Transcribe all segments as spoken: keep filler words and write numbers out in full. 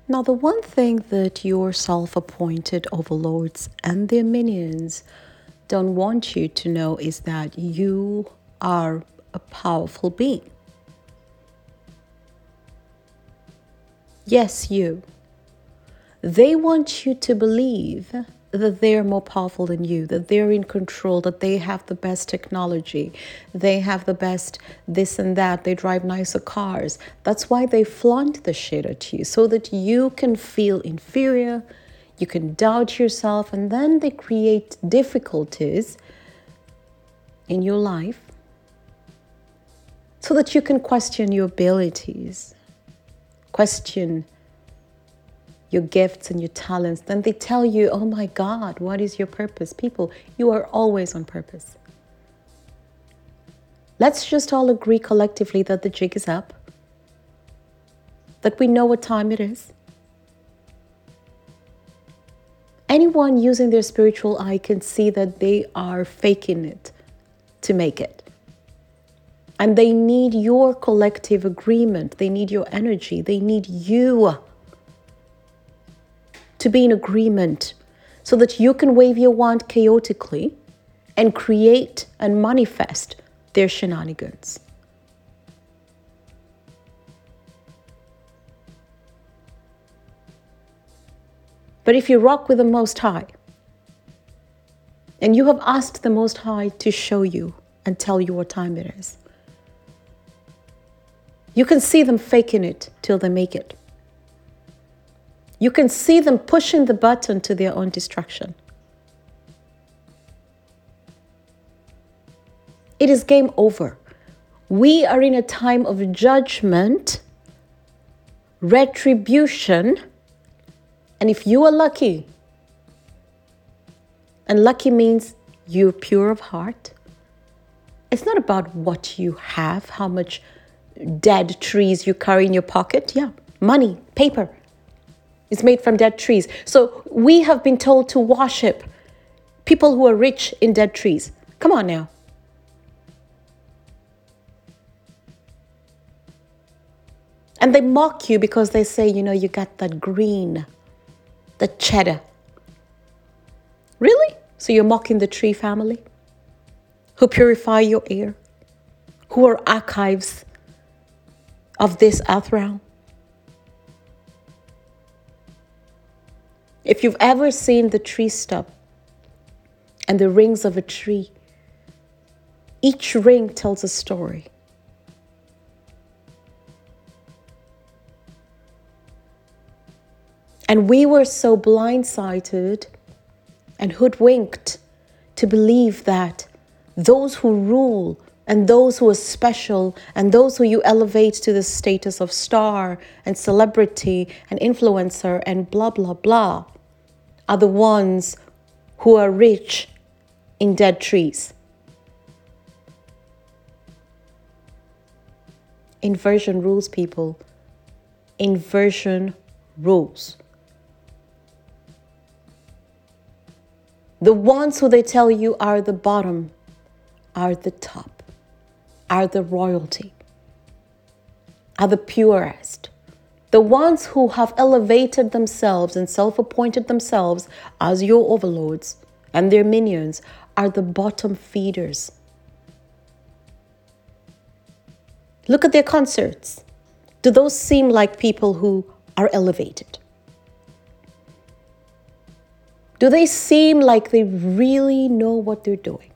Now, the one thing that your self appointed overlords and their minions don't want you to know is that you are a powerful being. Yes, you. They want you to believe that they're more powerful than you, that they're in control, that they have the best technology, they have the best this and that, they drive nicer cars. That's why they flaunt the shit at you, so that you can feel inferior, you can doubt yourself, and then they create difficulties in your life so that you can question your abilities, question your gifts and your talents. Then they tell you, oh my God, what is your purpose? People, you are always on purpose. Let's just all agree collectively that the jig is up, that we know what time it is. Anyone using their spiritual eye can see that they are faking it to make it. And they need your collective agreement. They need your energy. They need you to be in agreement so that you can wave your wand chaotically and create and manifest their shenanigans. But if you rock with the Most High and you have asked the Most High to show you and tell you what time it is, you can see them faking it till they make it. You can see them pushing the button to their own destruction. It is game over. We are in a time of judgment, retribution, and if you are lucky, and lucky means you're pure of heart, it's not about what you have, how much dead trees you carry in your pocket. Yeah, money, paper. It's made from dead trees. So we have been told to worship people who are rich in dead trees. Come on now. And they mock you because they say, you know, you got that green, the cheddar. Really? So you're mocking the tree family who purify your air, who are archives of this earth realm? If you've ever seen the tree stump and the rings of a tree, each ring tells a story. And we were so blindsided and hoodwinked to believe that those who rule and those who are special and those who you elevate to the status of star and celebrity and influencer and blah, blah, blah, are the ones who are rich in dead trees. Inversion rules, people. Inversion rules. The ones who they tell you are the bottom, are the top, are the royalty, are the purest. The ones who have elevated themselves and self-appointed themselves as your overlords and their minions are the bottom feeders. Look at their concerts. Do those seem like people who are elevated? Do they seem like they really know what they're doing?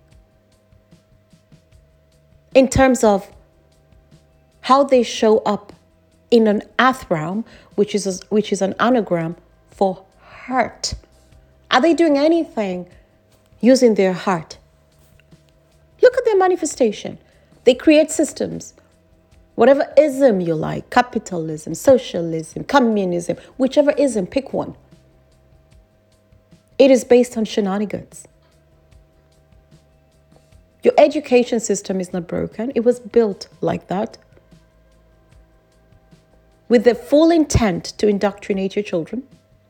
In terms of how they show up in an earth realm, which is a, which is an anagram for heart. Are they doing anything using their heart? Look at their manifestation. They create systems. Whatever ism you like, capitalism, socialism, communism, whichever ism, pick one. It is based on shenanigans. Your education system is not broken. It was built like that, with the full intent to indoctrinate your children.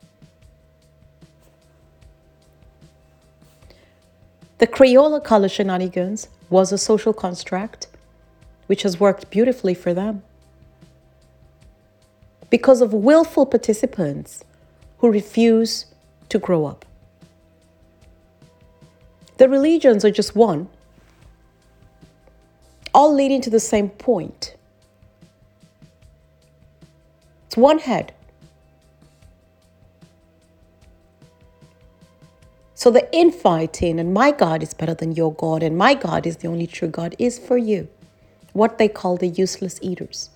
The Crayola color shenanigans was a social construct which has worked beautifully for them. because of willful participants who refuse to grow up. The religions are just one, all leading to the same point. It's one head. So the infighting, and my God is better than your God, and my God is the only true God, is for you. What they call the useless eaters.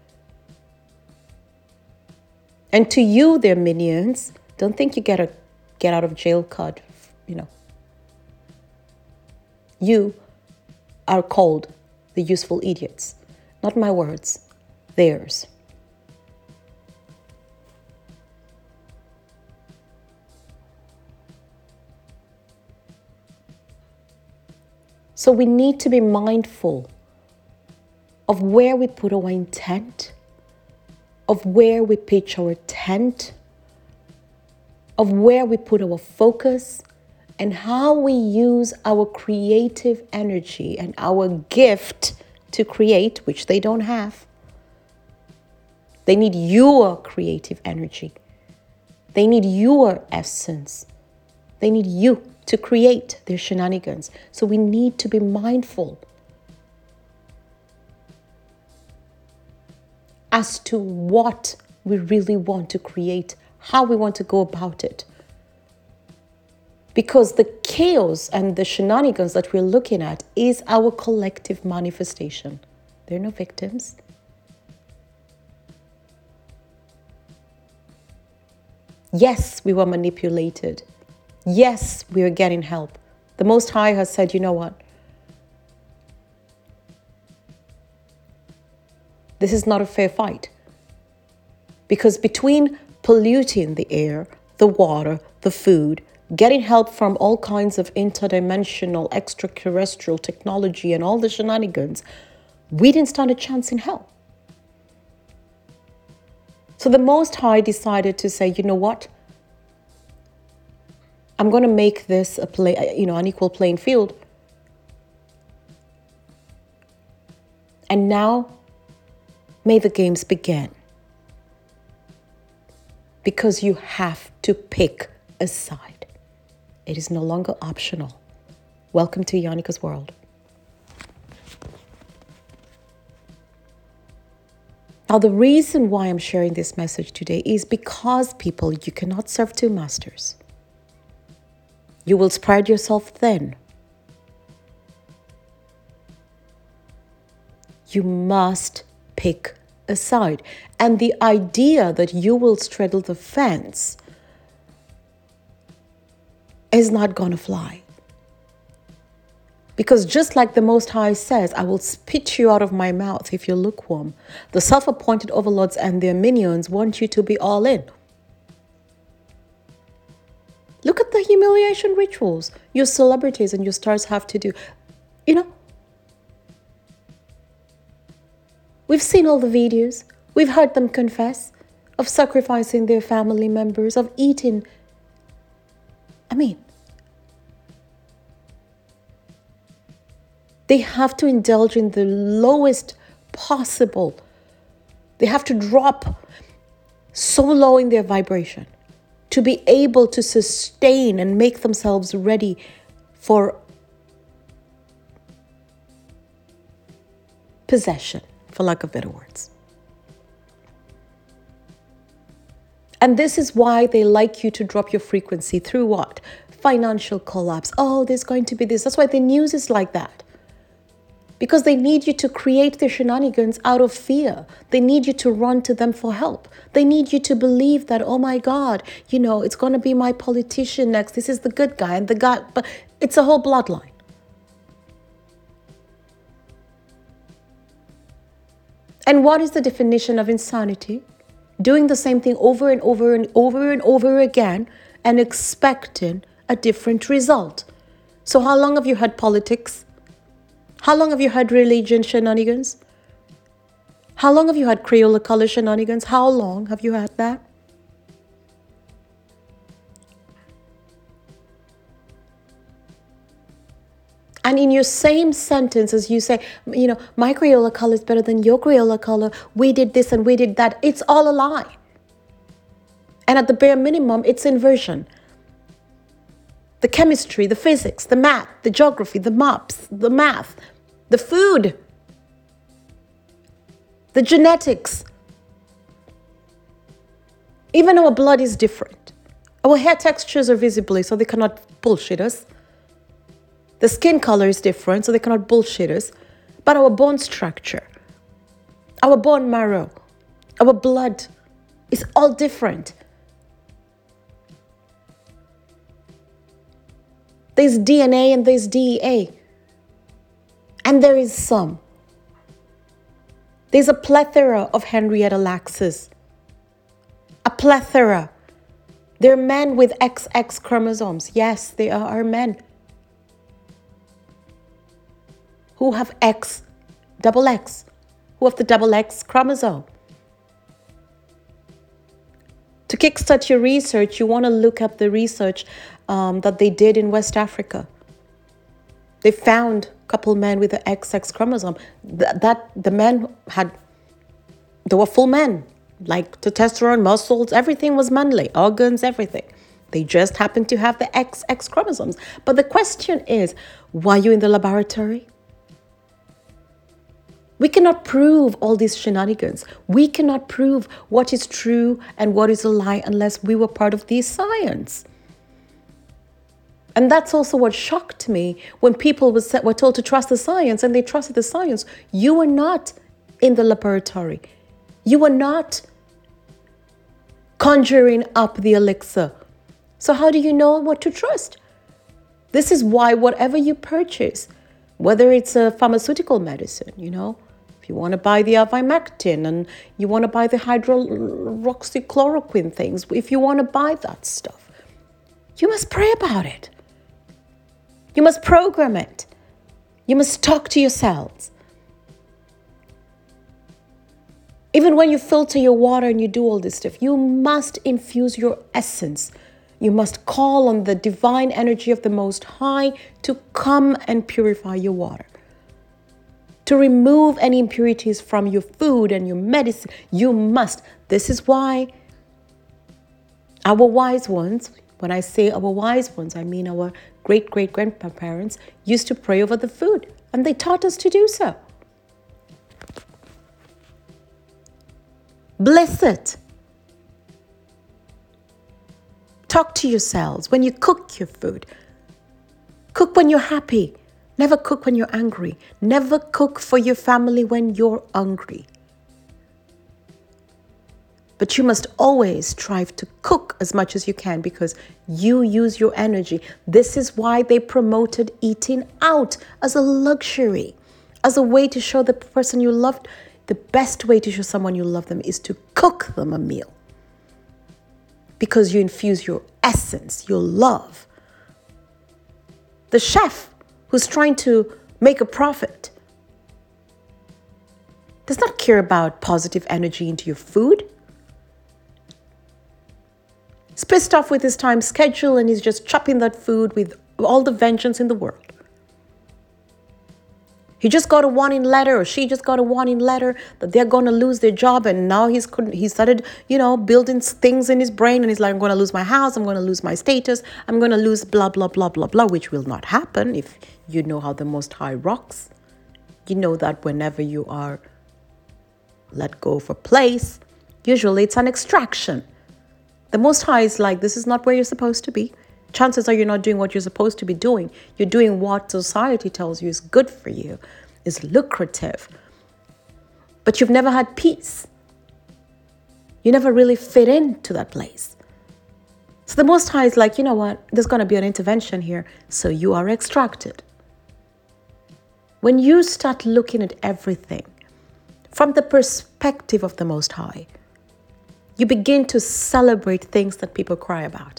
And to you, their minions, don't think you get a get out of jail card, you know. You are called the useful idiots. Not my words, theirs. So we need to be mindful of where we put our intent, of where we pitch our tent, of where we put our focus, and how we use our creative energy and our gift to create, which they don't have. They need your creative energy. They need your essence. They need you to create their shenanigans. So we need to be mindful as to what we really want to create, how we want to go about it. Because the chaos and the shenanigans that we're looking at is our collective manifestation. They're no victims. Yes, we were manipulated. Yes, we are getting help. The Most High has said, you know what? This is not a fair fight. Because between polluting the air, the water, the food, getting help from all kinds of interdimensional, extraterrestrial technology and all the shenanigans, we didn't stand a chance in hell. So the Most High decided to say, you know what? I'm going to make this a play, you know, an equal playing field. And now, may the games begin. Because you have to pick a side. It is no longer optional. Welcome to Yanika's world. Now, the reason why I'm sharing this message today is because, people, you cannot serve two masters. You will spread yourself thin. You must pick a side. And the idea that you will straddle the fence is not going to fly. Because just like the Most High says, I will spit you out of my mouth if you're lukewarm. The self-appointed overlords and their minions want you to be all in. Look at the humiliation rituals your celebrities and your stars have to do. You know, we've seen all the videos. We've heard them confess of sacrificing their family members, of eating. I mean, they have to indulge in the lowest possible. They have to drop so low in their vibration to be able to sustain and make themselves ready for possession, for lack of better words. And this is why they like you to drop your frequency through what? Financial collapse. Oh, there's going to be this. That's why the news is like that. Because they need you to create their shenanigans out of fear. They need you to run to them for help. They need you to believe that, oh my God, you know, it's going to be my politician next. This is the good guy and the guy, but it's a whole bloodline. And what is the definition of insanity? Doing the same thing over and over and over and over again and expecting a different result. So how long have you had politics? How long have you had religion shenanigans? How long have you had Crayola color shenanigans? How long have you had that? And in your same sentence, as you say, you know, my Crayola color is better than your Crayola color. We did this and we did that. It's all a lie. And at the bare minimum, it's inversion. The chemistry, the physics, the math, the geography, the maps, the math, the food, the genetics. Even our blood is different. Our hair textures are visibly, so they cannot bullshit us. The skin color is different, so they cannot bullshit us. But our bone structure, our bone marrow, our blood is all different. There's D N A and there's D E A. And there is some. There's a plethora of Henrietta Laxes. A plethora. They're men with X X chromosomes. Yes, they are men who have X, double X, who have the double X chromosome. To kickstart your research, you want to look up the research um, that they did in West Africa. They found a couple men with the X X chromosome. That, that the men had, they were full men. Like testosterone, muscles, everything was manly, organs, everything. They just happened to have the X X chromosomes. But the question is, why are you in the laboratory? We cannot prove all these shenanigans. We cannot prove what is true and what is a lie unless we were part of this science. And that's also what shocked me when people was, were told to trust the science and they trusted the science. You were not in the laboratory. You were not conjuring up the elixir. So how do you know what to trust? This is why whatever you purchase, whether it's a pharmaceutical medicine, you know, if you want to buy the ivermectin and you want to buy the hydroxychloroquine things, if you want to buy that stuff, you must pray about it. You must program it. You must talk to your cells. Even when you filter your water and you do all this stuff, you must infuse your essence. You must call on the divine energy of the Most High to come and purify your water, to remove any impurities from your food and your medicine. You must. This is why our wise ones, when I say our wise ones, I mean our great-great-grandparents, used to pray over the food, and they taught us to do so. Bless it. Talk to yourselves when you cook your food. Cook when you're happy. Never cook when you're angry. Never cook for your family when you're hungry. But you must always strive to cook as much as you can because you use your energy. This is why they promoted eating out as a luxury, as a way to show the person you loved. The best way to show someone you love them is to cook them a meal because you infuse your essence, your love. The chef who's trying to make a profit does not care about positive energy into your food. He's pissed off with his time schedule and he's just chopping that food with all the vengeance in the world. He just got a warning letter or she just got a warning letter that they're going to lose their job. And now he's he started, you know, building things in his brain. And he's like, I'm going to lose my house. I'm going to lose my status. I'm going to lose blah, blah, blah, blah, blah, which will not happen if you know how the Most High rocks. You know that whenever you are let go of a place, usually it's an extraction. The Most High is like, this is not where you're supposed to be. Chances are you're not doing what you're supposed to be doing. You're doing what society tells you is good for you, is lucrative. But you've never had peace. You never really fit into that place. So the Most High is like, you know what? There's going to be an intervention here. So you are extracted. When you start looking at everything from the perspective of the Most High, you begin to celebrate things that people cry about.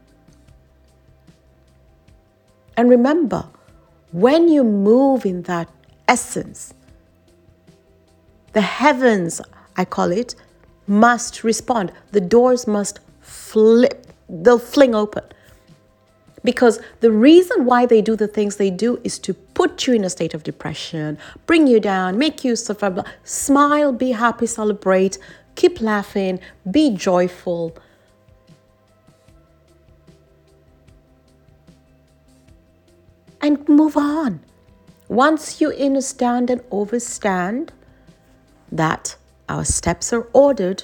And remember, when you move in that essence, the heavens, I call it, must respond. The doors must flip, they'll fling open. Because the reason why they do the things they do is to put you in a state of depression, bring you down, make you suffer. Smile, be happy, celebrate, keep laughing, be joyful. And move on. Once you understand and overstand that our steps are ordered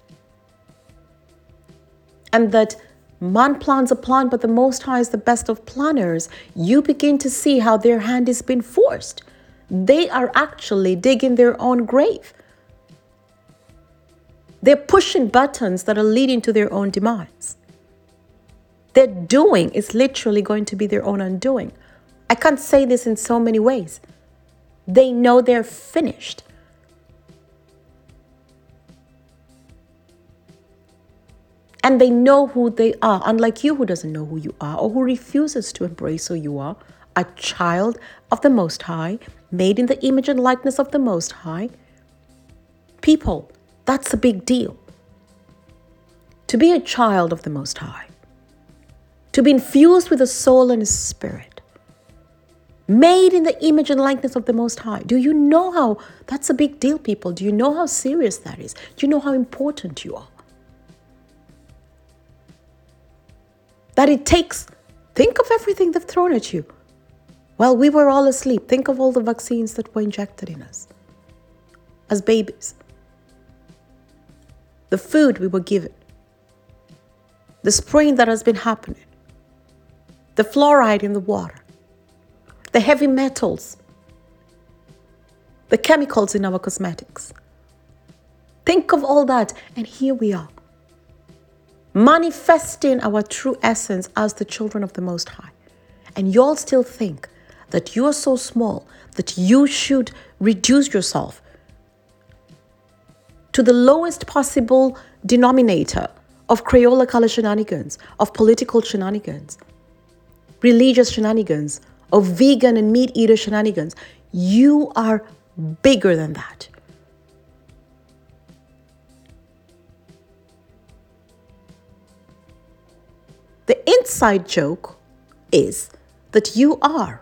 and that man plans a plan, but the Most High is the best of planners, you begin to see how their hand is being forced. They are actually digging their own grave. They're pushing buttons that are leading to their own demise. Their doing is literally going to be their own undoing. I can't say this in so many ways. They know they're finished. And they know who they are, unlike you who doesn't know who you are or who refuses to embrace who you are, a child of the Most High, made in the image and likeness of the Most High. People, that's a big deal. To be a child of the Most High, to be infused with a soul and a spirit, made in the image and likeness of the Most High. Do you know how that's a big deal, people? Do you know how serious that is? Do you know how important you are? That it takes, think of everything they've thrown at you. While we were all asleep, think of all the vaccines that were injected in us as babies. The food we were given. The spraying that has been happening. The fluoride in the water. The heavy metals. The chemicals in our cosmetics. Think of all that, and here we are. Manifesting our true essence as the children of the Most High. And you all still think that you are so small that you should reduce yourself to the lowest possible denominator of Crayola color shenanigans, of political shenanigans, religious shenanigans, of vegan and meat eater shenanigans. You are bigger than that. The inside joke is that you are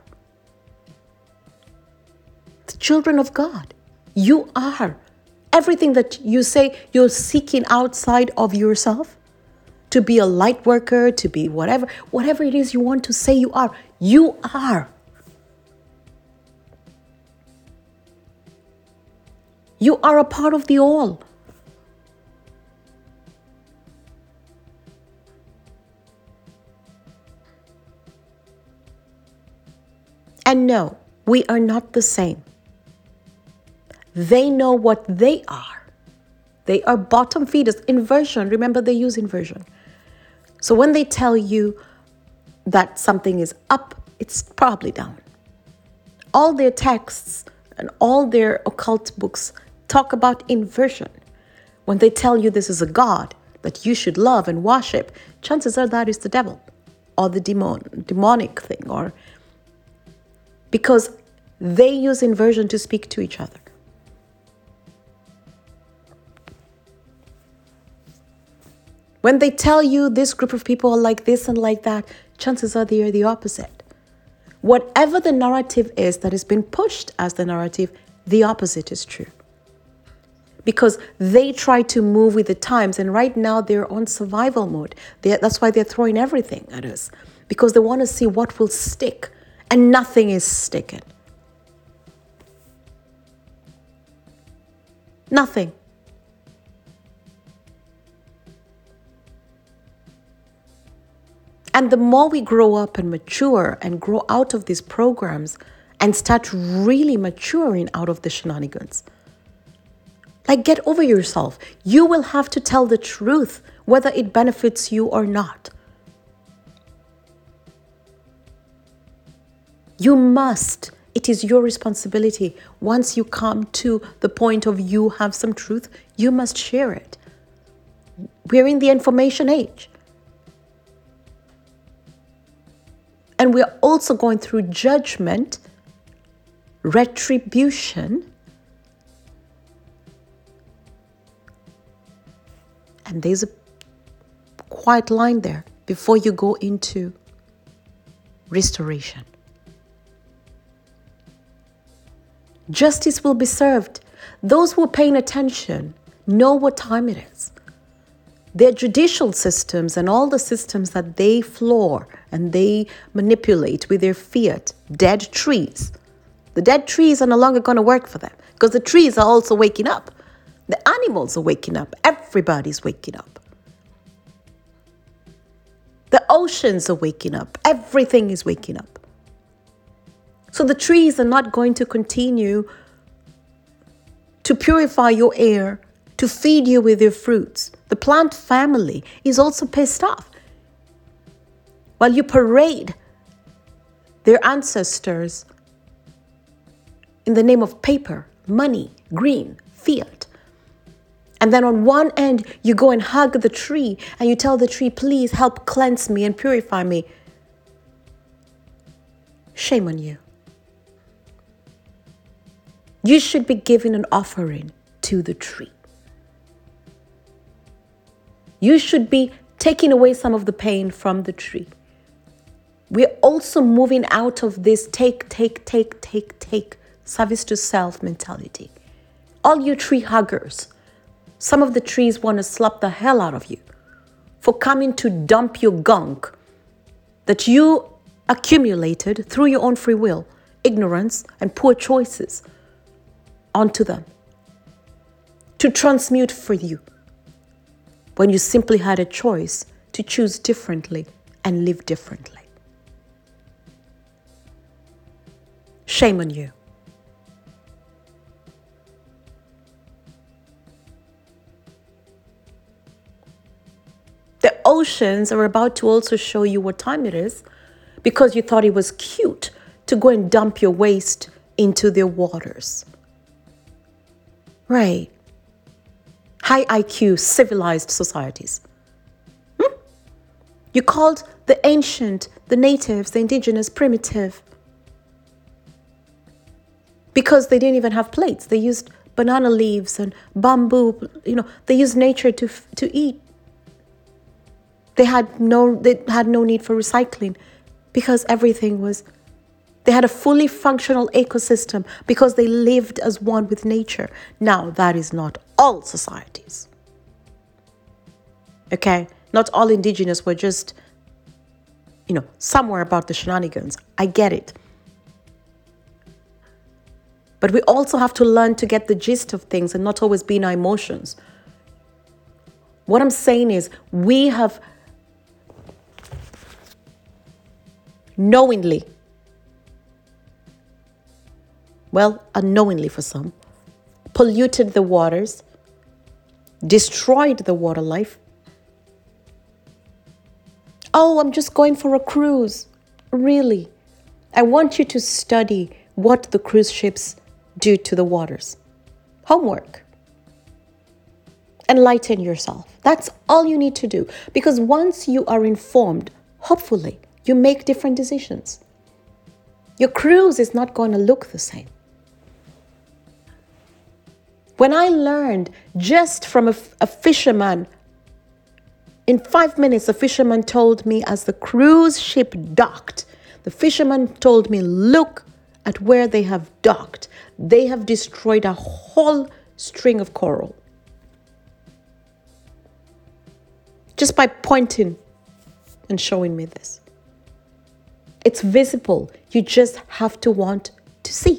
the children of God. You are everything that you say you're seeking outside of yourself, to be a light worker, to be whatever, whatever it is you want to say you are, you are. You are a part of the all. And no, we are not the same. They know what they are. They are bottom feeders. Inversion, remember they use inversion. So when they tell you that something is up, it's probably down. All their texts and all their occult books talk about inversion. When they tell you this is a God that you should love and worship, chances are that is the devil or the demon, demonic thing, or because they use inversion to speak to each other. When they tell you this group of people are like this and like that, chances are they are the opposite. Whatever the narrative is that has been pushed as the narrative, the opposite is true. Because they try to move with the times, and right now they're on survival mode. They're, that's why they're throwing everything at us, because they want to see what will stick, and nothing is sticking. Nothing. And the more we grow up and mature and grow out of these programs and start really maturing out of the shenanigans, like, get over yourself. You will have to tell the truth, whether it benefits you or not. You must. It is your responsibility. Once you come to the point of you have some truth, you must share it. We're in the information age. And we're also going through judgment, retribution, and there's a quiet line there before you go into restoration. Justice will be served. Those who are paying attention know what time it is. Their judicial systems and all the systems that they floor and they manipulate with their fiat, dead trees. The dead trees are no longer going to work for them because the trees are also waking up. The animals are waking up. Everybody's waking up. The oceans are waking up. Everything is waking up. So the trees are not going to continue to purify your air, to feed you with their fruits. The plant family is also pissed off. While you parade their ancestors in the name of paper, money, green, fiat. And then on one end, you go and hug the tree and you tell the tree, please help cleanse me and purify me. Shame on you. You should be giving an offering to the tree. You should be taking away some of the pain from the tree. We're also moving out of this take, take, take, take, take, service to self mentality. All you tree huggers, some of the trees want to slap the hell out of you for coming to dump your gunk that you accumulated through your own free will, ignorance, and poor choices onto them to transmute for you when you simply had a choice to choose differently and live differently. Shame on you. The oceans are about to also show you what time it is because you thought it was cute to go and dump your waste into their waters. Right. High I Q, civilized societies. Hmm? You called the ancient, the natives, the indigenous primitive because they didn't even have plates. They used banana leaves and bamboo. You know, they used nature to to eat. They had no they had no need for recycling because everything was. They had a fully functional ecosystem because they lived as one with nature. Now, that is not all societies. Okay? Not all indigenous were just, you know, somewhere about the shenanigans. I get it. But we also have to learn to get the gist of things and not always be in our emotions. What I'm saying is we have knowingly, well, unknowingly for some, polluted the waters, destroyed the water life. Oh, I'm just going for a cruise. Really? I want you to study what the cruise ships do to the waters. Homework. Enlighten yourself. That's all you need to do. Because once you are informed, hopefully, you make different decisions. Your cruise is not going to look the same. When I learned just from a, a fisherman, in five minutes, the fisherman told me as the cruise ship docked, the fisherman told me, look at where they have docked. They have destroyed a whole string of coral. Just by pointing and showing me this. It's visible. You just have to want to see.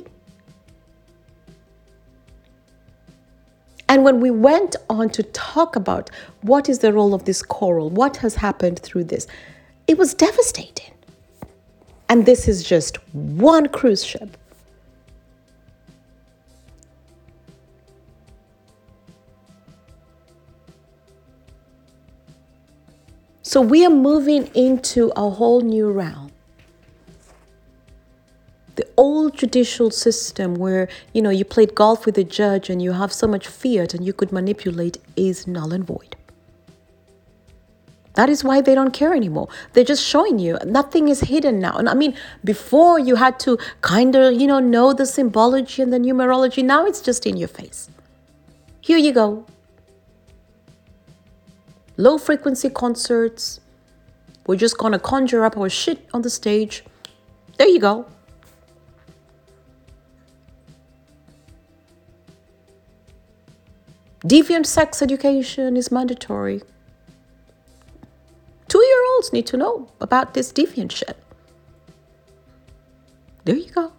And when we went on to talk about what is the role of this coral, what has happened through this, it was devastating. And this is just one cruise ship. So we are moving into a whole new realm. The old judicial system where, you know, you played golf with a judge and you have so much fiat and you could manipulate is null and void. That is why they don't care anymore. They're just showing you. Nothing is hidden now. And I mean, before you had to kind of, you know, know the symbology and the numerology. Now it's just in your face. Here you go. Low frequency concerts. We're just going to conjure up our shit on the stage. There you go. Deviant sex education is mandatory. Two-year-olds need to know about this deviant shit. There you go.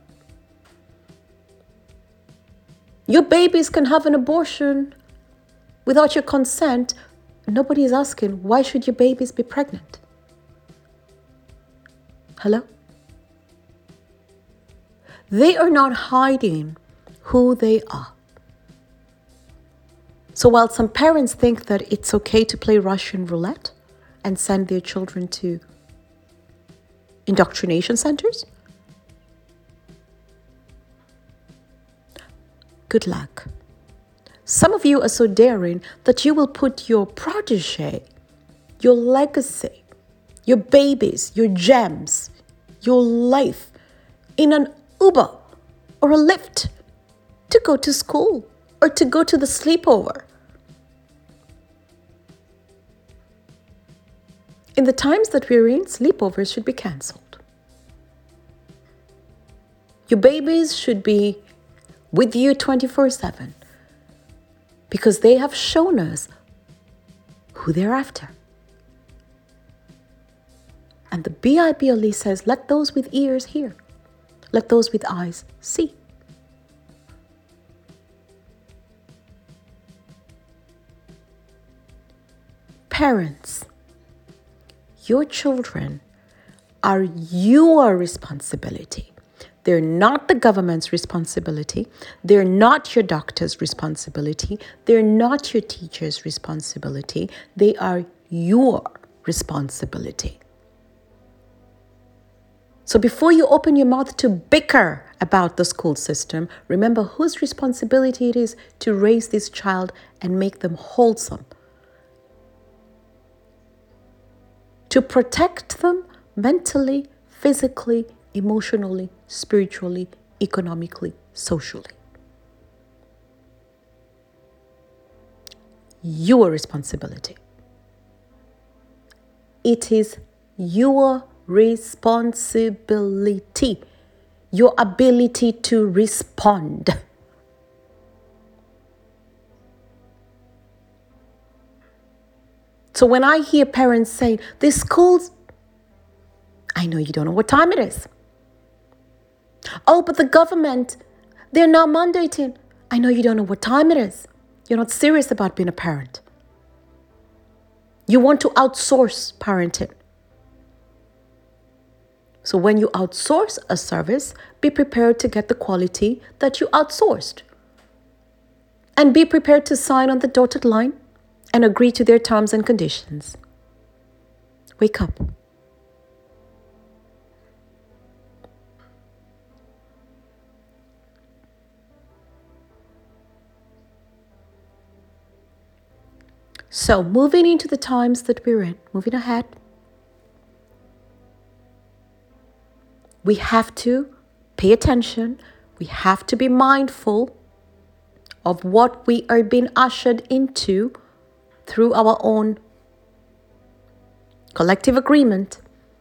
Your babies can have an abortion without your consent. Nobody is asking, why should your babies be pregnant? Hello? They are not hiding who they are. So while some parents think that it's okay to play Russian roulette and send their children to indoctrination centers, good luck. Some of you are so daring that you will put your protege, your legacy, your babies, your gems, your life in an Uber or a Lyft to go to school or to go to the sleepover. In the times that we're in, sleepovers should be cancelled. Your babies should be with you twenty-four seven because they have shown us who they're after. And the B I B L E says, let those with ears hear. Let those with eyes see. Parents, your children are your responsibility. They're not the government's responsibility. They're not your doctor's responsibility. They're not your teacher's responsibility. They are your responsibility. So before you open your mouth to bicker about the school system, remember whose responsibility it is to raise this child and make them wholesome. To protect them mentally, physically, emotionally, spiritually, economically, socially. Your responsibility. It is your responsibility, your ability to respond. So when I hear parents say, these schools, I know you don't know what time it is. Oh, but the government, they're now mandating. I know you don't know what time it is. You're not serious about being a parent. You want to outsource parenting. So when you outsource a service, be prepared to get the quality that you outsourced. And be prepared to sign on the dotted line and agree to their terms and conditions. Wake up. So moving into the times that we're in, moving ahead, we have to pay attention. We have to be mindful of what we are being ushered into through our own collective agreement.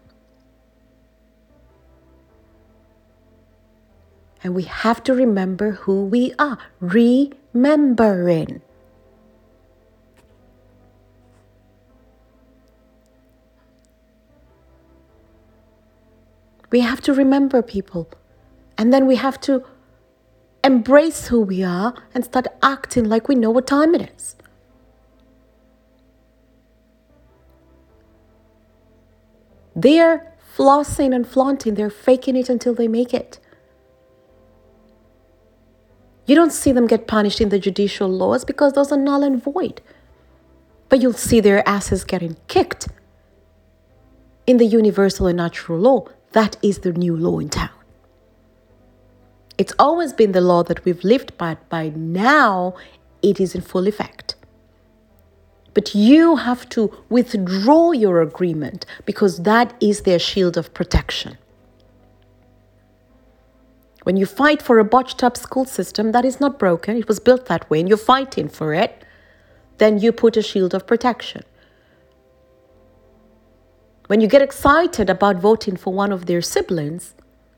And we have to remember who we are. Remembering. We have to remember people. And then we have to embrace who we are and start acting like we know what time it is. They're flossing and flaunting. They're faking it until they make it. You don't see them get punished in the judicial laws because those are null and void. But you'll see their asses getting kicked in the universal and natural law. That is the new law in town. It's always been the law that we've lived by. By now, it is in full effect. But you have to withdraw your agreement because that is their shield of protection. When you fight for a botched up school system that is not broken, it was built that way, and you're fighting for it, then you put a shield of protection. When you get excited about voting for one of their siblings,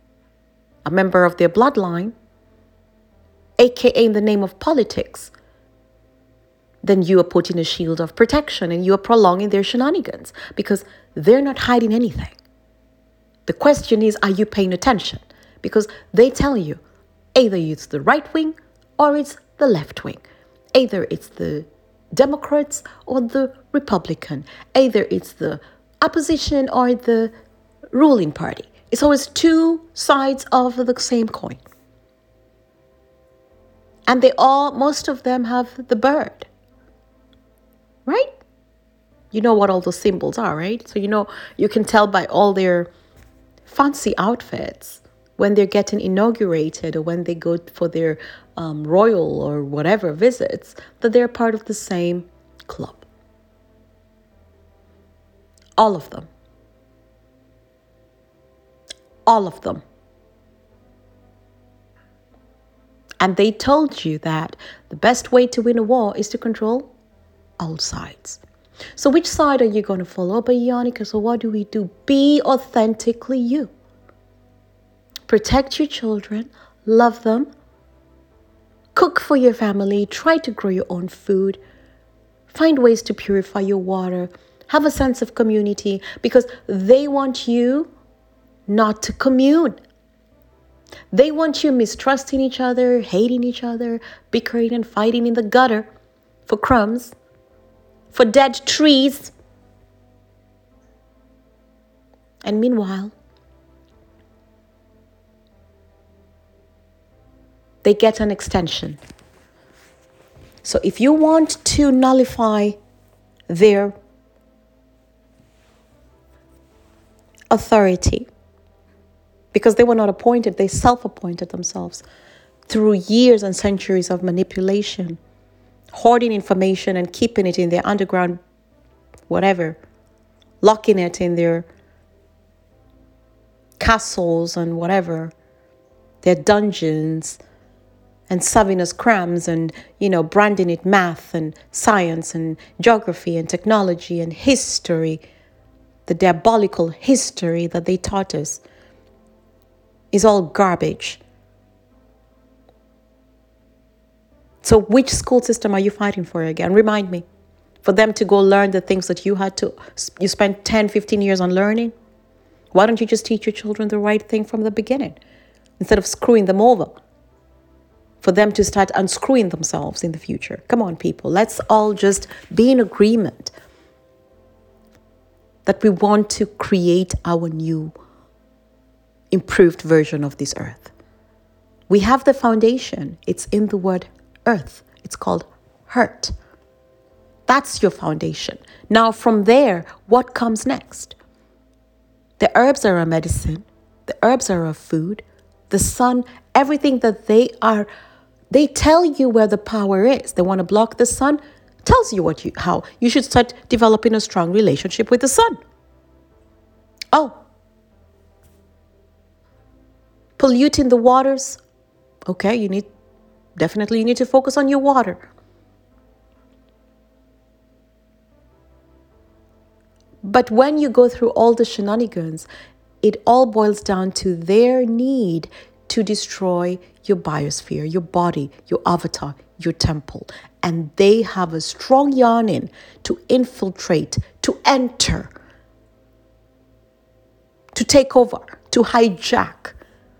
a member of their bloodline, aka in the name of politics, then you are putting a shield of protection and you are prolonging their shenanigans because they're not hiding anything. The question is, are you paying attention? Because they tell you either it's the right wing or it's the left wing. Either it's the Democrats or the Republican. Either it's the opposition or the ruling party. It's always two sides of the same coin. And they all, most of them have the bird. Right? You know what all those symbols are, right? So you know, you can tell by all their fancy outfits when they're getting inaugurated or when they go for their um, royal or whatever visits, that they're part of the same club. All of them. All of them. And they told you that the best way to win a war is to control all sides. So which side are you going to follow? But Yannicka, so what do we do? Be authentically you. Protect your children. Love them. Cook for your family. Try to grow your own food. Find ways to purify your water. Have a sense of community because they want you not to commune. They want you mistrusting each other, hating each other, bickering and fighting in the gutter for crumbs, for dead trees. And meanwhile, they get an extension. So if you want to nullify their authority, because they were not appointed, they self-appointed themselves through years and centuries of manipulation, hoarding information and keeping it in their underground, whatever, locking it in their castles and whatever, their dungeons, and serving us crumbs and, you know, branding it math and science and geography and technology and history, the diabolical history that they taught us is all garbage. So which school system are you fighting for again? Remind me. For them to go learn the things that you had to, you spent ten, fifteen years on learning? Why don't you just teach your children the right thing from the beginning instead of screwing them over? For them to start unscrewing themselves in the future. Come on, people. Let's all just be in agreement that we want to create our new improved version of this earth. We have the foundation. It's in the word earth. It's called hurt. That's your foundation. Now from there, what comes next? The herbs are a medicine. The herbs are a food. The sun, everything that they are, they tell you where the power is. They want to block the sun, tells you what you how you should start developing a strong relationship with the sun. Oh, polluting the waters. Okay, you need, definitely you need to focus on your water. But when you go through all the shenanigans, it all boils down to their need to destroy your biosphere, your body, your avatar, your temple. And they have a strong yearning to infiltrate, to enter, to take over, to hijack.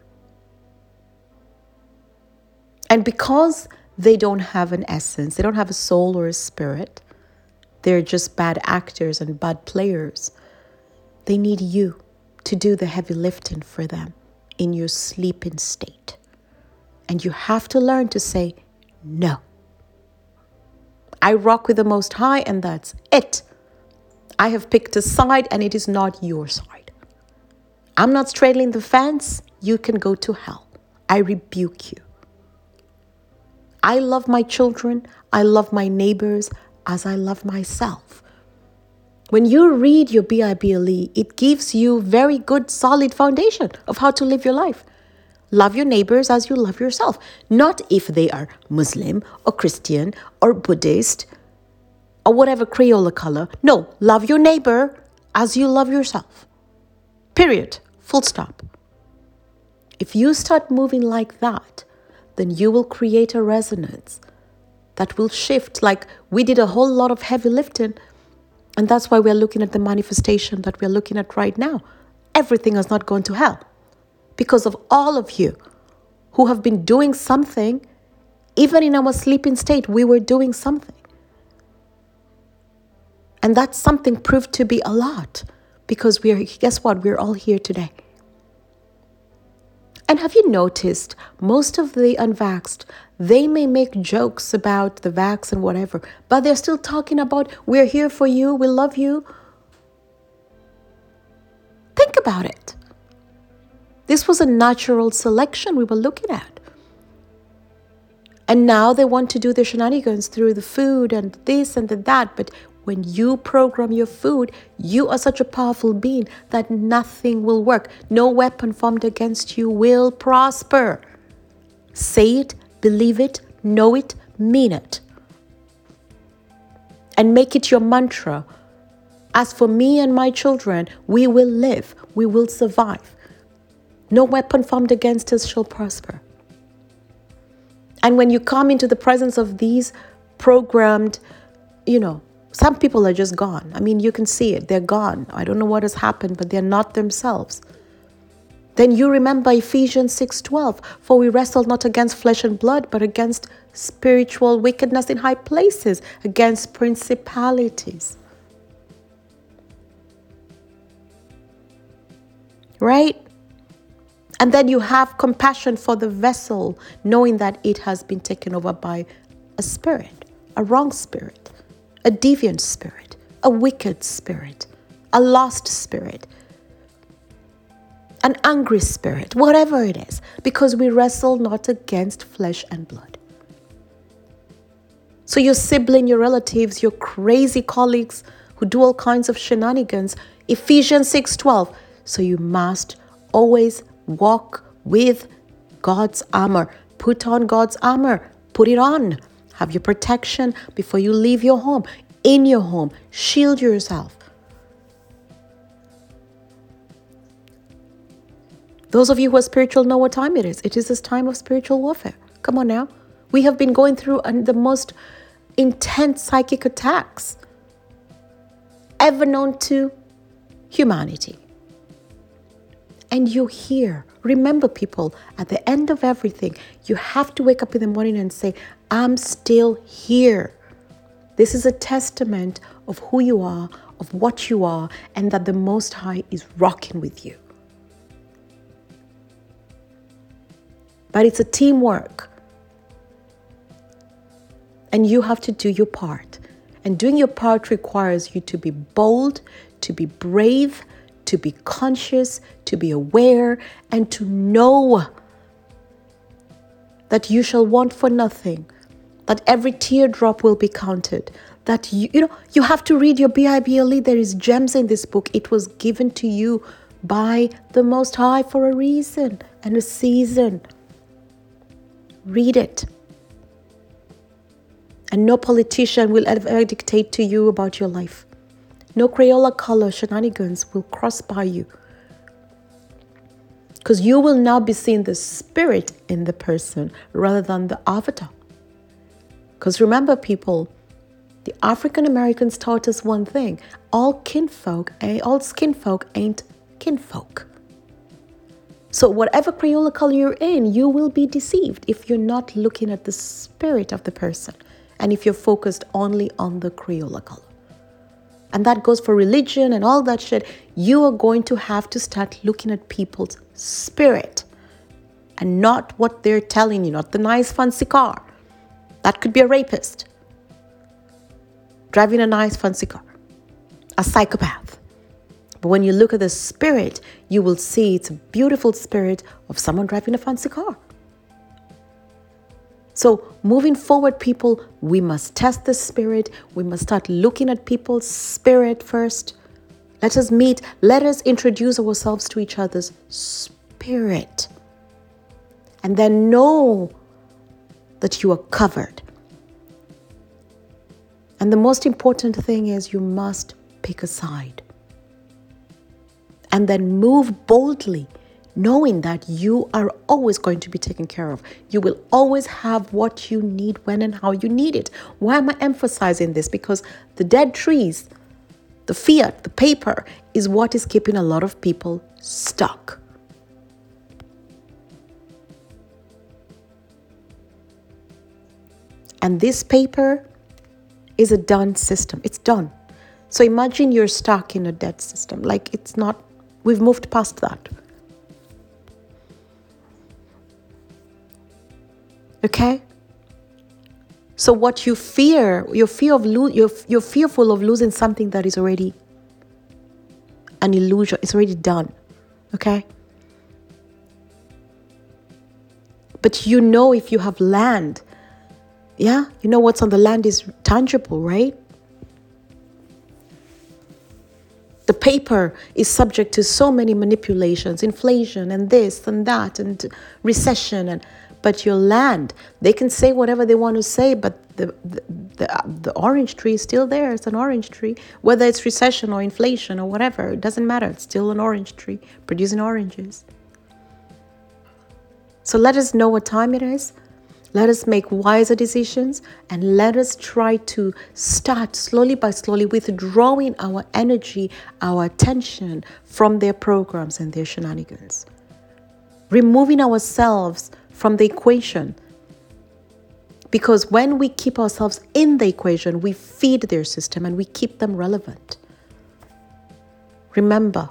And because they don't have an essence, they don't have a soul or a spirit, they're just bad actors and bad players. They need you to do the heavy lifting for them in your sleeping state. And you have to learn to say no. I rock with the Most High and that's it. I have picked a side and it is not your side. I'm not straddling the fence. You can go to hell. I rebuke you. I love my children. I love my neighbors as I love myself. When you read your B I B L E, it gives you very good, solid foundation of how to live your life. Love your neighbors as you love yourself. Not if they are Muslim or Christian or Buddhist or whatever Crayola color. No, love your neighbor as you love yourself. Period. Full stop. If you start moving like that, then you will create a resonance that will shift. Like we did a whole lot of heavy lifting, and that's why we're looking at the manifestation that we're looking at right now. Everything has not gone to hell because of all of you who have been doing something. Even in our sleeping state, we were doing something. And that something proved to be a lot, because we are, guess what? We're all here today. And have you noticed, most of the unvaxxed, they may make jokes about the vax and whatever, but they're still talking about, we're here for you, we love you. Think about it. This was a natural selection we were looking at. And now they want to do their shenanigans through the food and this and the that. But when you program your food, you are such a powerful being that nothing will work. No weapon formed against you will prosper. Say it, believe it, know it, mean it. And make it your mantra. As for me and my children, we will live, we will survive. No weapon formed against us shall prosper. And when you come into the presence of these programmed, you know, some people are just gone. I mean, you can see it. They're gone. I don't know what has happened, but they're not themselves. Then you remember Ephesians six twelve, for we wrestle not against flesh and blood, but against spiritual wickedness in high places, against principalities. Right? And then you have compassion for the vessel, knowing that it has been taken over by a spirit, a wrong spirit, a deviant spirit, a wicked spirit, a lost spirit, an angry spirit, whatever it is, because we wrestle not against flesh and blood. So your sibling, your relatives, your crazy colleagues who do all kinds of shenanigans, Ephesians six twelve. So you must always walk with God's armor. Put on God's armor. Put it on. Have your protection before you leave your home. In your home. Shield yourself. Those of you who are spiritual know what time it is. It is this time of spiritual warfare. Come on now. We have been going through the most intense psychic attacks ever known to humanity. And you're here. Remember, people, at the end of everything, you have to wake up in the morning and say, I'm still here. This is a testament of who you are, of what you are, and that the Most High is rocking with you. But it's a teamwork. And you have to do your part. And doing your part requires you to be bold, to be brave, to be conscious, to be aware, and to know that you shall want for nothing, that every teardrop will be counted, that you, you know, you have to read your B I B L E. There is gems in this book. It was given to you by the Most High for a reason and a season. Read it. And no politician will ever dictate to you about your life. No Crayola color shenanigans will cross by you. Because you will now be seeing the spirit in the person rather than the avatar. Because remember, people, the African Americans taught us one thing. All kinfolk, all skinfolk ain't kinfolk. So whatever Crayola color you're in, you will be deceived if you're not looking at the spirit of the person. And if you're focused only on the Crayola color. And that goes for religion and all that shit. You are going to have to start looking at people's spirit and not what they're telling you, not the nice fancy car. That could be a rapist driving a nice fancy car, a psychopath. But when you look at the spirit, you will see it's a beautiful spirit of someone driving a fancy car. So moving forward, people, we must test the spirit. We must start looking at people's spirit first. Let us meet. Let us introduce ourselves to each other's spirit. And then know that you are covered. And the most important thing is you must pick a side. And then move boldly, knowing that you are always going to be taken care of. You will always have what you need when and how you need it. Why am I emphasizing this? Because the dead trees, the fiat, the paper, is what is keeping a lot of people stuck. And this paper is a done system. It's done. So imagine you're stuck in a dead system. Like it's not, we've moved past that. Okay? So what you fear, your fear of lo- you're, you're fearful of losing something that is already an illusion. It's already done. Okay? But you know, if you have land, yeah, you know what's on the land is tangible, right? The paper is subject to so many manipulations, inflation and this and that and recession. And but your land, they can say whatever they want to say, but the, the, the, the orange tree is still there. It's an orange tree. Whether it's recession or inflation or whatever, it doesn't matter. It's still an orange tree producing oranges. So let us know what time it is. Let us make wiser decisions, and let us try to start slowly by slowly withdrawing our energy, our attention from their programs and their shenanigans. Removing ourselves from the equation. Because when we keep ourselves in the equation, we feed their system and we keep them relevant. Remember,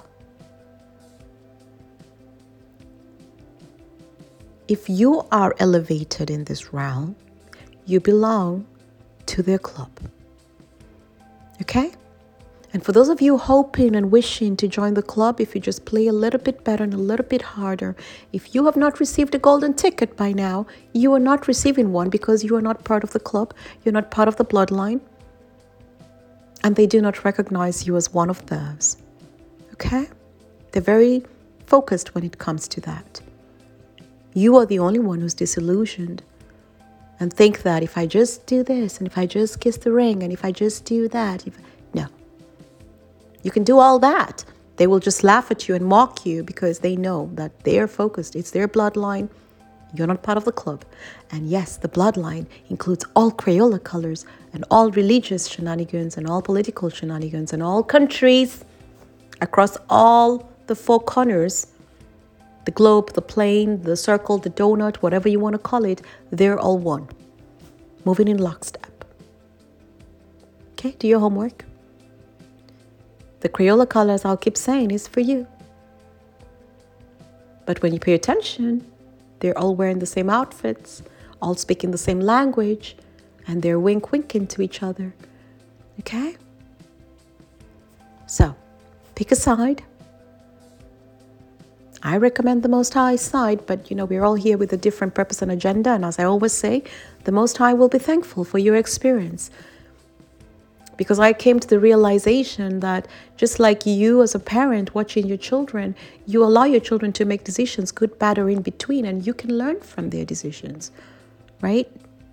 if you are elevated in this realm, you belong to their club. Okay? And for those of you hoping and wishing to join the club, if you just play a little bit better and a little bit harder, if you have not received a golden ticket by now, you are not receiving one because you are not part of the club. You're not part of the bloodline. And they do not recognize you as one of theirs. Okay? They're very focused when it comes to that. You are the only one who's disillusioned and think that if I just do this and if I just kiss the ring and if I just do that, if, no. You can do all that. They will just laugh at you and mock you because they know that they're focused. It's their bloodline. You're not part of the club. And yes, the bloodline includes all Crayola colors and all religious shenanigans and all political shenanigans and all countries across all the four corners. The globe, the plane, the circle, the donut, whatever you want to call it, they're all one. Moving in lockstep. Okay, do your homework. The Crayola colors, I'll keep saying, is for you. But when you pay attention, they're all wearing the same outfits, all speaking the same language, and they're wink-winking to each other. Okay? So, pick a side. I recommend the Most High side, but you know, we're all here with a different purpose and agenda. And as I always say, the Most High will be thankful for your experience. Because I came to the realization that just like you as a parent watching your children, you allow your children to make decisions, good, bad, or in between, and you can learn from their decisions, right?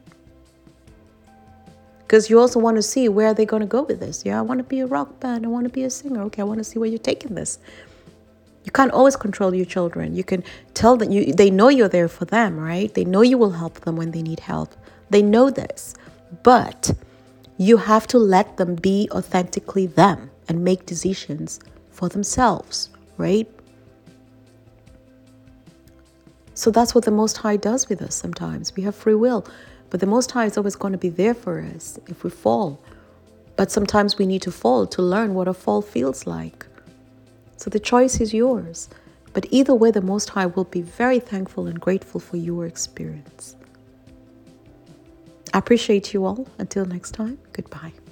Because you also want to see where they're going to go with this. Yeah, I want to be a rock band. I want to be a singer. Okay, I want to see where you're taking this. You can't always control your children. You can tell them, you, they know you're there for them, right? They know you will help them when they need help. They know this. But you have to let them be authentically them and make decisions for themselves, right? So that's what the Most High does with us sometimes. We have free will, but the Most High is always going to be there for us if we fall. But sometimes we need to fall to learn what a fall feels like. So the choice is yours. But either way, the Most High will be very thankful and grateful for your experience. I appreciate you all. Until next time, goodbye.